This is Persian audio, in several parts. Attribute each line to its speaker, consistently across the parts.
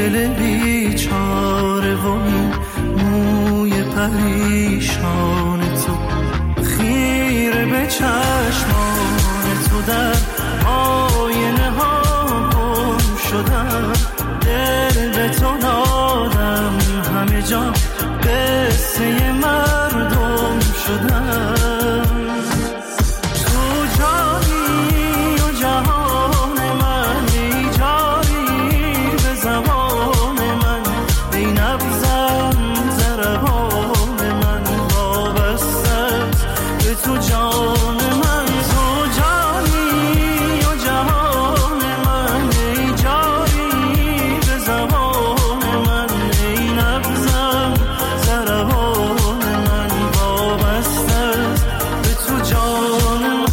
Speaker 1: دل بیچاره و این موی پریشان تو، خیره به چشمان تو در آینه ها گم شدم، دل به تو دادم، همه جا قصه مردم شدم. تو جانی و جهان من، ای جاری به زبان من، ای نبضم ضربان من، وابسته است به تو جان من. تو جانی و جهان من، ای جاری به زبان من، ای نبضم ضربان من، وابسته است به تو جان من.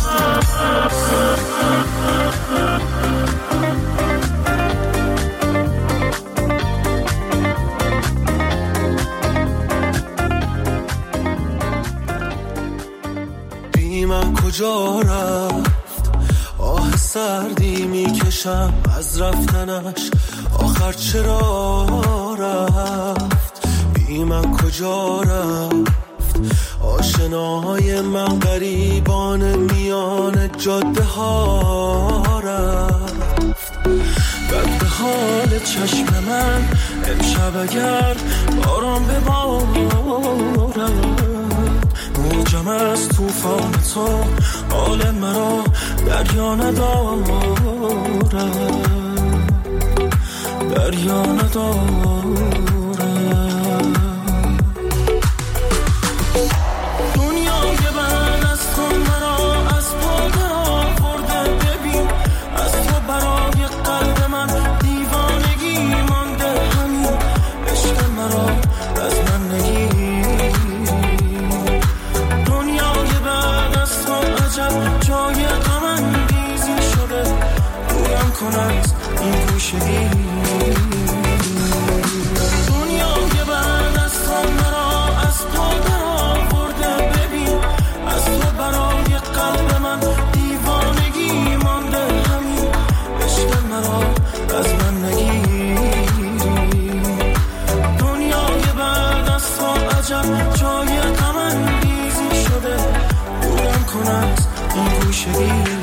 Speaker 2: بی من کجا رفت، آه سردی میکشم از رفتنش، آخر چرا رفت. بی من کجا رفت، آشناهای من غریبان میان جاده ها رفت. بد به حال چشم من امشب اگر باران ببارد، موجم از توفان تو حال مرا دریا ندارد، دریا ندارد. دنیای بعد از تو مرا از پا درآورده، ببین از تو برای قلب من دیوانگی مانده، همین عشق مرا از من نگیر. دنیای بعد از تو عجب جای غم انگیزی شده، دورم کن از این گوشگی. دنیای بعد از تو مرا از پا درآورده، ببین از تو برای قلب من دیوانگی مانده، همین عشق مرا از من نگیر. دنیای بعد از تو عجب جای غم انگیزی شده، دورم کن از این گوشگی.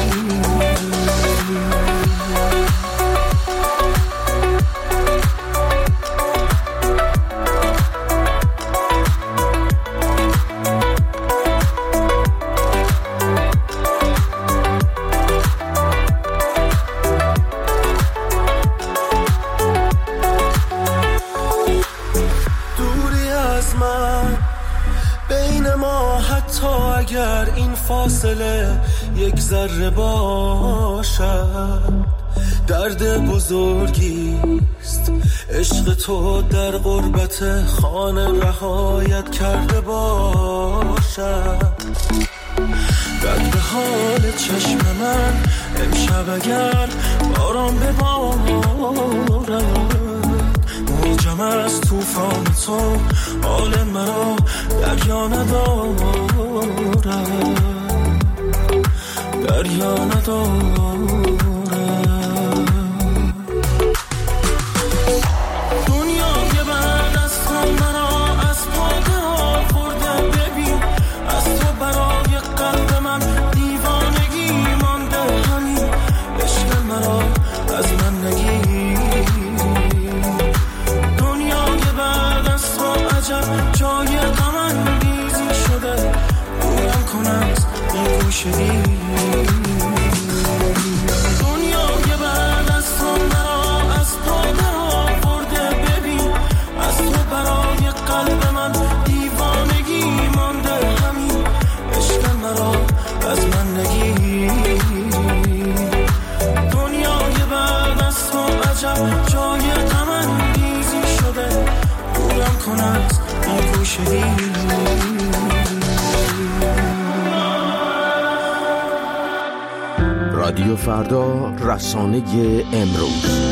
Speaker 2: دوری از من بین ما، حتی اگر این فاصله یک ذره باشد، درد بزرگیست عشق تو در غربت خانه رهایت کرده باشد. بد به حال چشم من امشب اگر باران ببارد، موجم از توفان تو حال مرا دریا ندارد، دریا ندارد. دنیای بعد از تو مرا از پا درآورده، ببین از تو برای قلب من دیوانگی مانده، همین عشق مرا از من نگیر. دنیای بعد از تو عجب جای غم انگیزی شده، دورم کن از این گوشگی. دنیای بعد از تو مرا از پا درآورده، ببین از تو برای قلب من دیوانگی مانده، همین عشق مرا از من نگیر. دنیای بعد از تو عجب جای غم انگیزی شده، دورم کن از این گوشگی.
Speaker 3: رادیو فردا، رسانه امروز.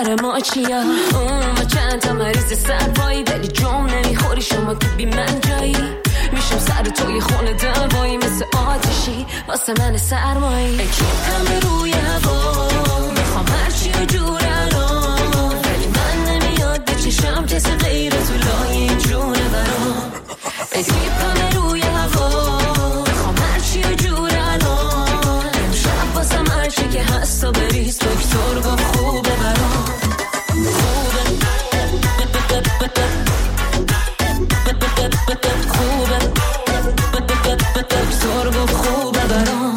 Speaker 4: سر ما چیا و چند تا مریض سرپایی ولی جام نمیخوری شما که بی من جایی میشم سر توی خونه دوایی مثل آتشی واسه من سرمایی کیپم روی هوا میخوام هرچی و جور الان ولی من نمیاد به چشم کسی غیر تو لای جونه برام کیپم روی هوا میخوام هرچی و جور الان امشب واسم هرچی که هست و بریز دکتر گفت خوبه برام خوبه برام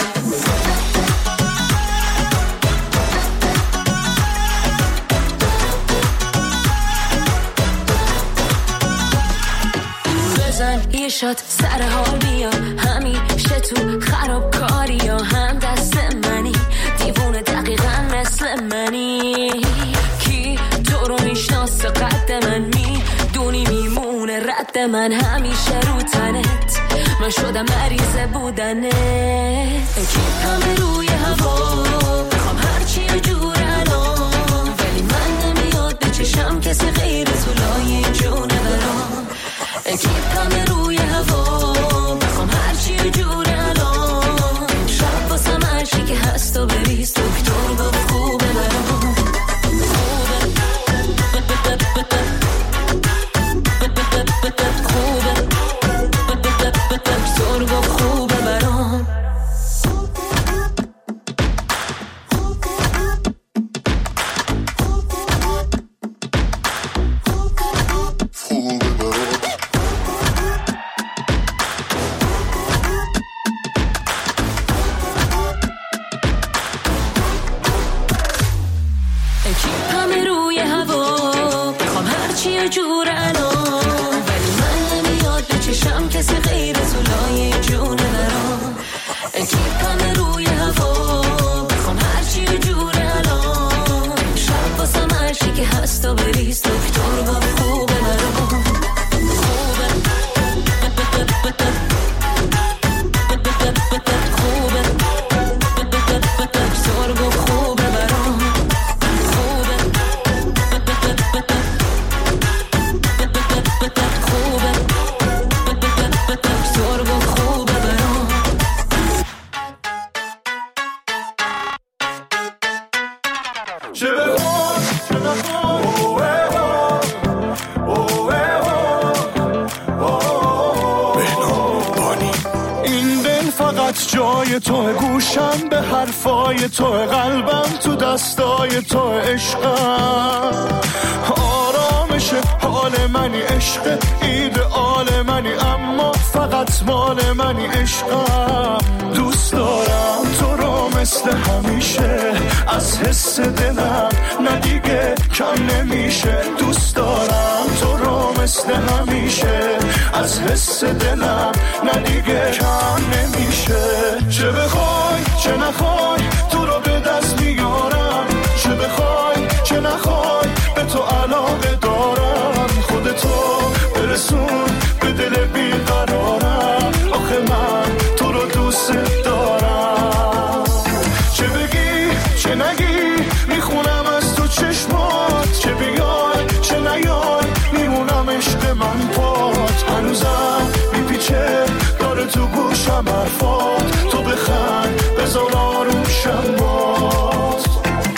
Speaker 4: بزن یه شات سر حال بیا همیشه تو خرابکاری یا هم دست منی دیوونه دقیقا مثل منی کی تو رو میشناسه قد من میدونی میمونه رد من همیشه رو تنت من شدم مریض بودنت کیپم روی هوا بخوام هرچی و جور الان ولی من نمیاد به چشم کسی غیر تو لای جونه برام کیپم روی هوا بخوام هرچی و جور الان شب واسم هرچی که هست و بریز دکتر گفت خوبه برام خوبه برام کیپم روی هوا بخوام هرچی و جور الان ولی من نمیاد به چشم کسی غیر تو لای جونه برام کیپم روی هوا بخوام هرچی و جور الان شب واسم هرچی که هست و بریز دکتر گفت خوبه برام جای تو گوشم به حرفای تو قلبم تو دستای تو عشقم آرامش حال منی عشق ایدئال منی اما فقط مال منی عشقم دوست دارم تو رو مثل همیشه از حس دلم نه دیگه کم نمیشه دوست دارم تو رو مثل همیشه از حس دلم نه دیگه کم نمیشه چه بخوای چه نخوای تو رو به دست میارم چه بخوای چه نخوای به تو علاقه دارم خودتو برسون به دل بیقرارم آخه من تو رو دوست دارم چه بگی چه نگی میخونم از تو چشمات چه بیای چه نیای میمونم عشق من پات هنوزم میپیچه داره تو گوشم حرفات تو بخند بذار آروم شم بات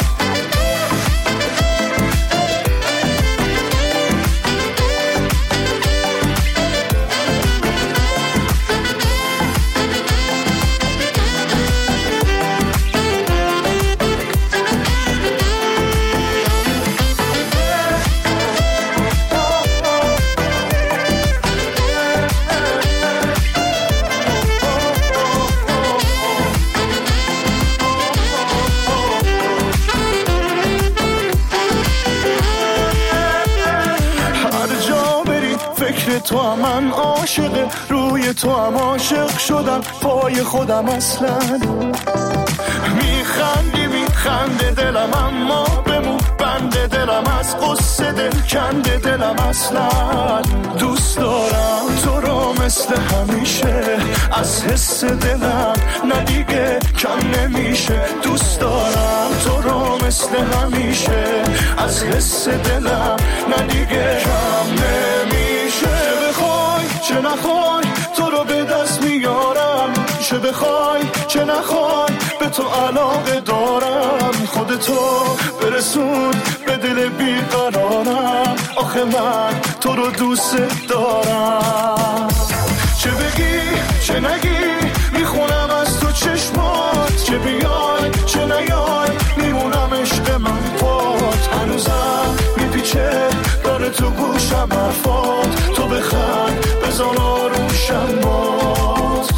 Speaker 4: تو هم من عاشق روی تو هم عاشق شدم پای خودم اصلا میخنده دلم اما بمون بنده دلم از قصه دل کنده دلم اصلا دوست دارم تو رو مثل همیشه از حس دلم نه دیگه کم نمیشه دوست دارم تو رو مثل همیشه از حس دلم نه دیگه کم نمیشه. چه بخوای چه نخوای تو رو به دست میارم، چه بخوای چه نخوای به تو علاقه دارم. خودتو برسون به دل بیقرارم، آخه من تو رو دوست دارم. چه بگی چه نگی میخونم از تو چشمات، چه بیای چه نیای میمونم عشق من پات. هنوزم میپیچه داره تو گوشم حرفات، تو بخند بزن آروشم باز.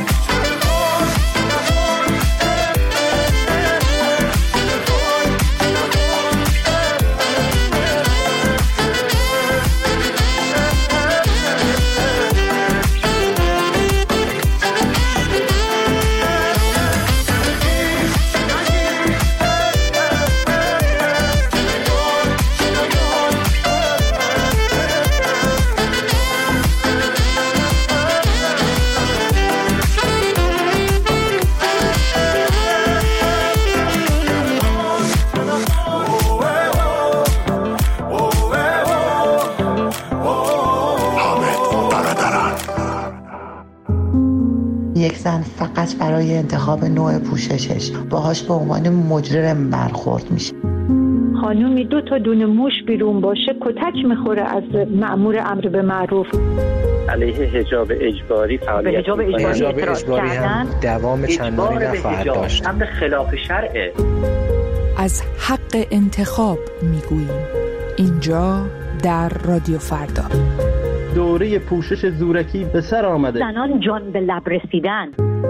Speaker 5: یک زن فقط برای انتخاب نوع پوششش باهاش به عنوان مجرم برخورد میشه.
Speaker 6: خانومی 2 تا دونه موش بیرون باشه کتک میخوره از مأمور امر به معروف.
Speaker 7: علیه حجاب اجباری فعالیت
Speaker 8: حجاب اجباری هم دوام چندانی نخواهد داشت.
Speaker 7: امر خلاف شرعه.
Speaker 9: از حق انتخاب میگوییم اینجا در رادیو فردا.
Speaker 10: دوره پوشش زورکی به سر آمده.
Speaker 6: زنان جان به لب رسیدن.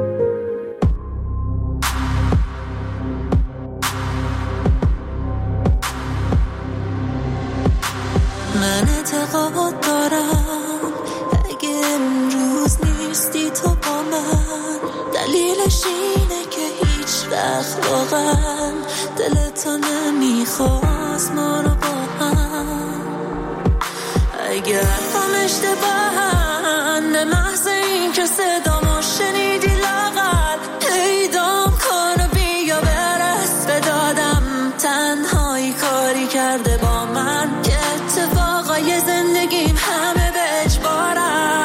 Speaker 2: من اعتقاد دارم اگه امروز نیستی تو با من، دلیلش اینه که هیچ وقت واقعا دلتو نمیخواست ما رو با هم. اگه حرفم اشتباهن به محض این که صدامو شنیدی لاغر پیدام کن و بیا برس به دادم. تنهایی کاری کرده با من که اتفاقای زندگیم همه به اجبارن.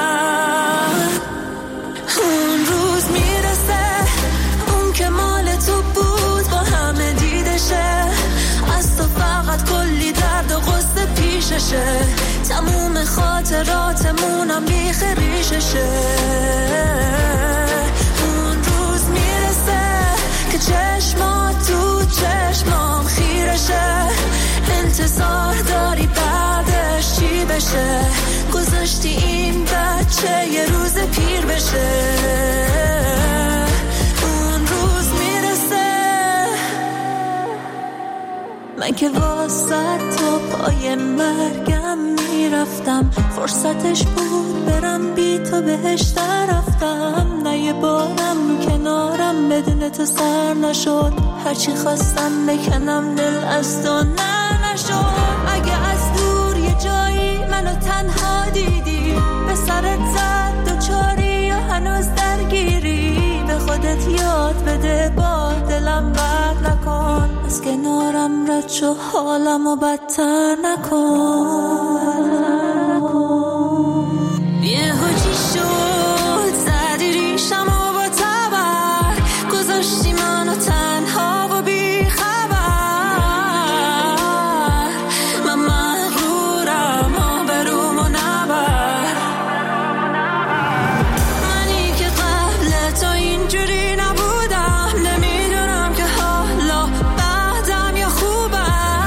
Speaker 2: اون روز میرسه اون که مال تو بود با همه دیدشه، از تو فقط کلی درد و غصه پیششه، تموم خاطراتمونم بیخ ریششه. اون روز میرسه که چشمات تو چشمام خیرشه، انتظار داری بعدش چی بشه، گذاشتی این بچه یه روز پیر بشه. اون روز میرسه من که واسه تو پای مرگم میرفتم، فرصتش بود برم بی تو بهش رفتم. نه یه بارم کنارم بدون تو سر نشد، هرچی خواستم بکنم دل از تو نشد. اگه از دور یه جایی منو تنها دیدی، به سرت زد دوچاری یا هنوز درگیری، به خودت یاد بده با دلم بر نکن، از کنارم رد شو حالمو بدتر نکن. یه هوچی شد زدی ریشمو با تبر، گذاشتی منو تنها و بی خبر. من مغرورم آبرومو نبر، منی که قبل تو اینجوری نبودم، نمیدونم که حالا بعدم یا خوبم.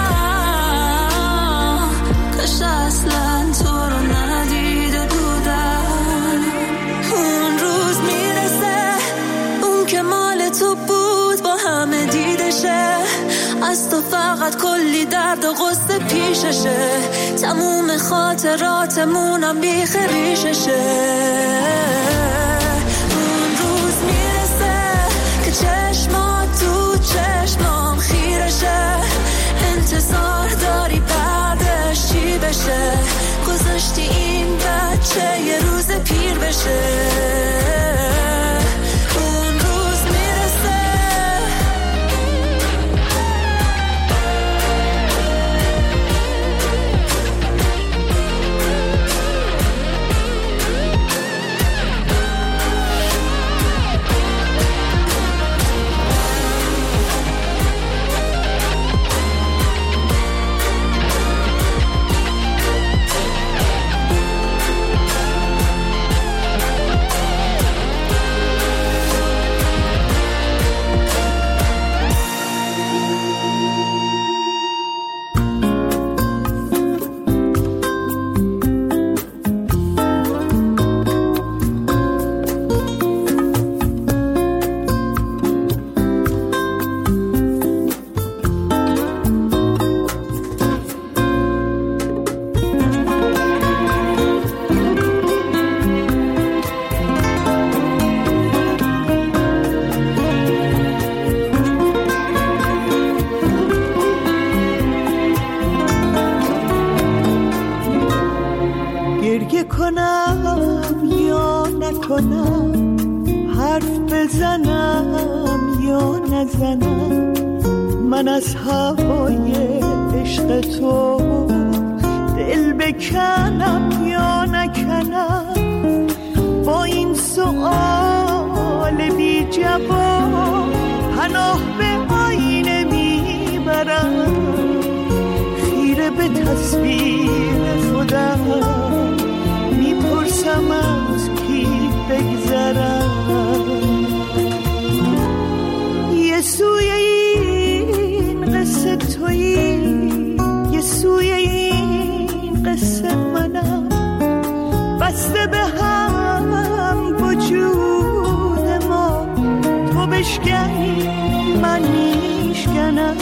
Speaker 2: کاش اصلا تو رو ندیده بودم. اون روز میرسه اون که مال تو بود با همه دیدشه، از تو فقط کلی درد و غصه پیششه، تموم خاطراتمونم بیخ ریششه. اون روز میرسه که چشمات تو چشمام خیرشه، انتظار داری بعدش چی بشه، گذاشتی این بچه یه روز پیر بشه. اون روز میرسه
Speaker 11: کنم یا نکنم، حرف بزنم یا نزنم، من از هوای عشق تو دل بکنم یا نکنم. با این سؤال بی جواب پناه به آینه میبرم، خیره به تصویر خودم میپرسم از کی بگذرم. یه سوی این قصه تویی، یه سوی این قصه منم، بسته به هم وجود ما، تو بشکنی من میشکنم.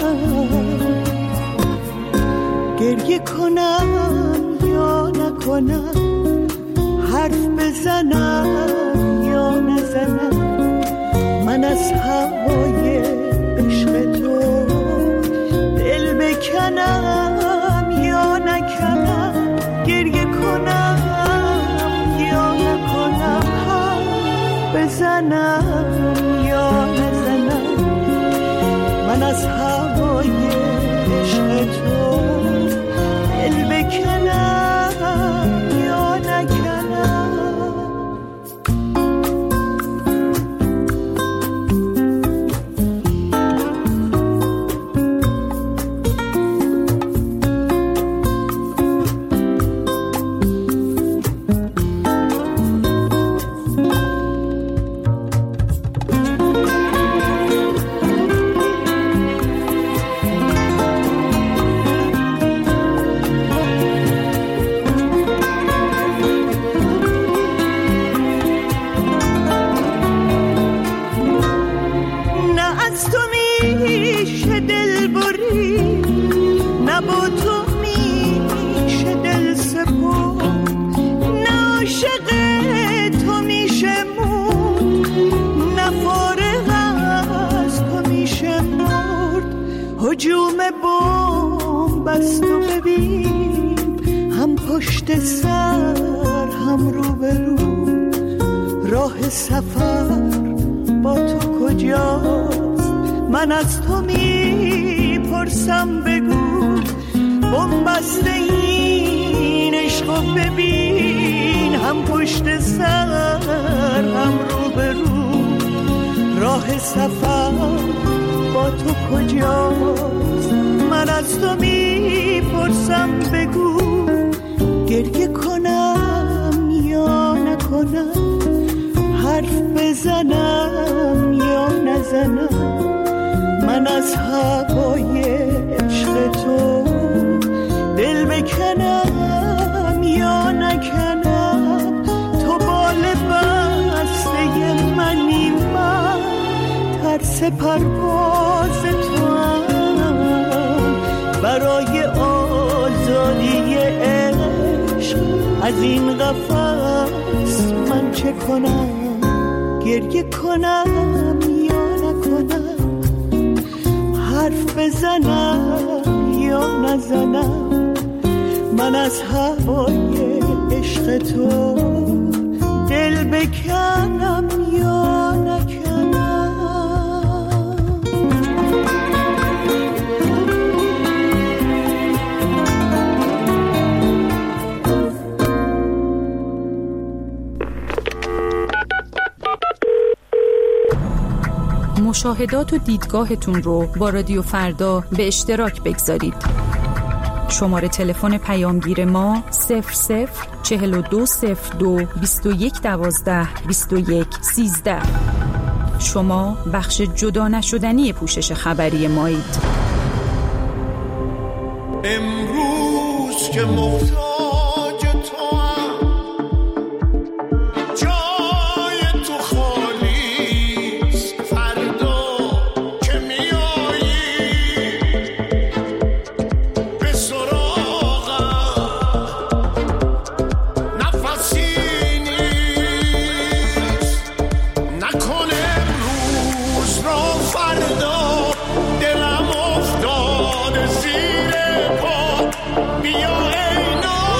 Speaker 11: گریه کنم یا نکنم، حرف بزنم یا نزنم، من از هوای عشق تو دل بکنم یا نکنم. گریه کنم یا نکنم، حرف بزنم یا نزنم، من از هوای عشق تو دل بکنم یا نکنم. هجوم بمب است و ببین، هم پشت سر هم رو به رو، راه سفر با تو کجاست؟ من از تو میپرسم بگو، بمب است این عشق و ببین، هم پشت سر هم رو به رو، راه سفر با تو کجاست؟ من از تو میپرسم بگو، گریه کنم یا نکنم، حرف بزنم یا نزنم، من از هوای عشق تو دل بکنم یا نکنم. تو بال بسته منی، من ترس پرواز تو هم، برای آزادی عشق از این قفس من چه کنم؟ گریه کنم یا نکنم، حرف بزنم یا نزنم، من از هوای عشق تو دل بکنم یا نکنم.
Speaker 9: مشاهدات و دیدگاهتون رو با رادیو فردا به اشتراک بگذارید. شماره تلفن پیامگیر ما 00420221122113. شما بخش جدا نشدنی پوشش خبری مایید.
Speaker 2: امروز که محتاج تو هم، جای تو خالیست، فردا که میایی به سراغم، نفسی نیست، نکنه امروز را فردا، دلم افتاده زیر پا، بیا ای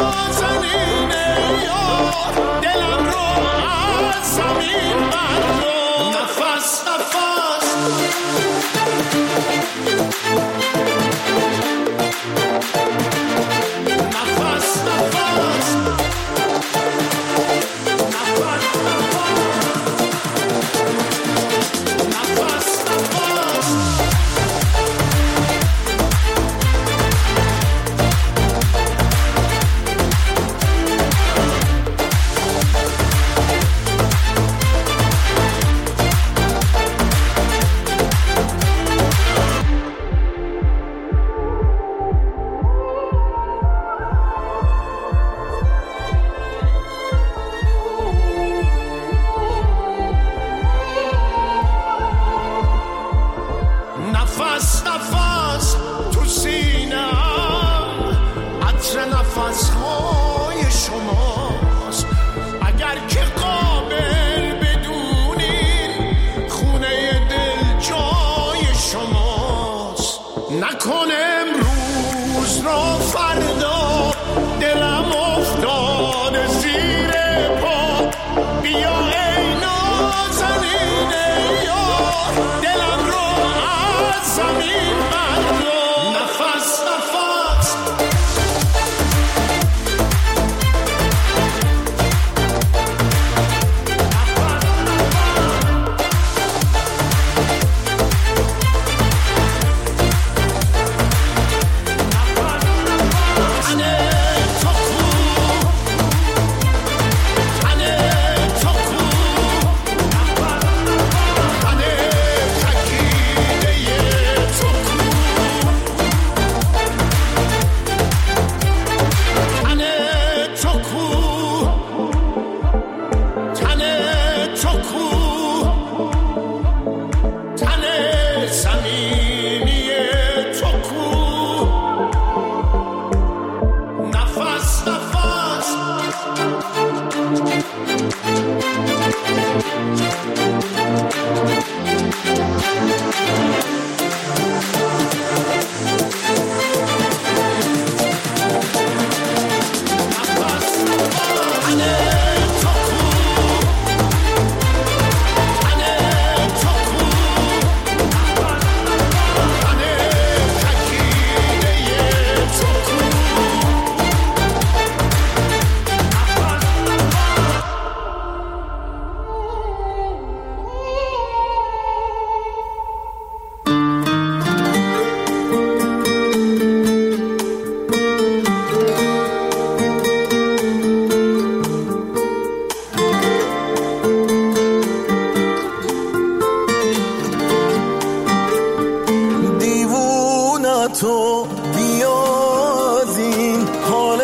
Speaker 2: تو بیاز این حال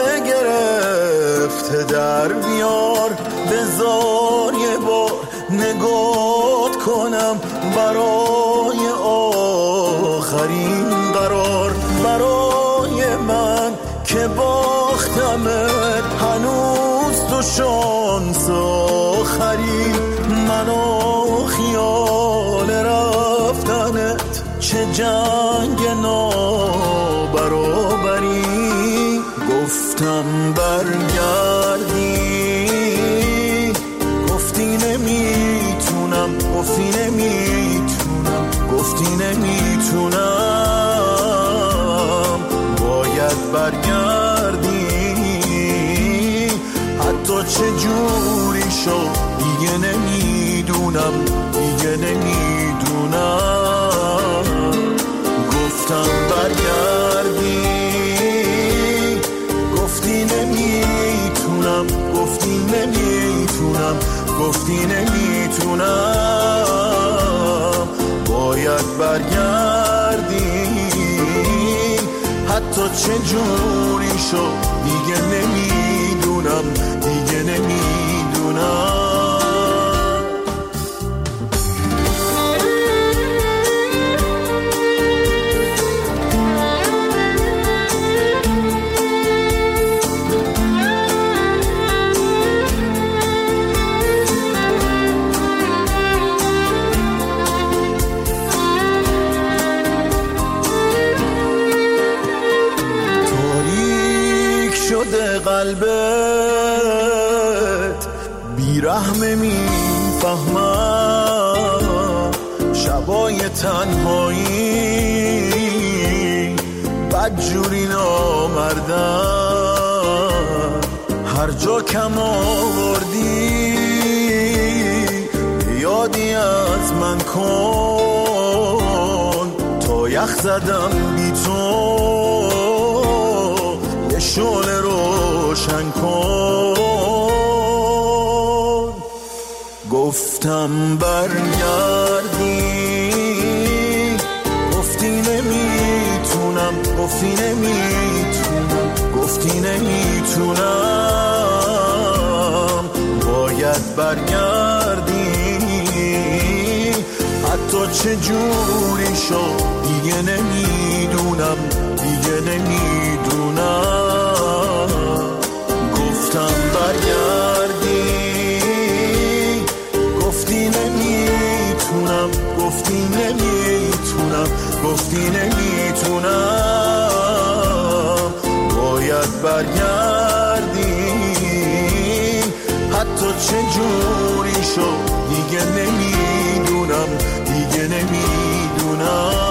Speaker 2: گرفته در بیار، بذار یه بار نگات کنم برای آخرین قرار، برای من که باختمت هنوز تو شانس آخری، منو خیال رفتنت چه جنگ نابرابری، گفتم برگردی گفتی نمیتونم، گفتی نمیتونم، گفتی نمیتونم، باید برگردی حتی چه جوری شد دیگه نمیدونم، دیگه نمیدونم، گفتم برگردی گفتی نمیتونم، گفتی نمیتونم، گفتی نمیتونم، باید برگردی حتی چه جوری شد دیگه نمیدونم، دیگه نمیدونم. قلبت بیرحمه میفهمم، شبای تنهایی بدجوری نامردم، هر جا کم آوردی یادی از من کن، تا یخ زدم بی تو شعله روشن کن، گفتم برگردی گفتی نمیتونم، گفتی نمیتونم، گفتی نمیتونم، باید برگردی حتی چه جوری شد دیگه نمیدونم، دیگه نمیدونم، گفتم برگردی گفتی نمیتونم، گفتی نمیتونم، گفتی نمیتونم، باید برگردی حتی چه جوری شد دیگه نمیدونم، دیگه نمیدونم.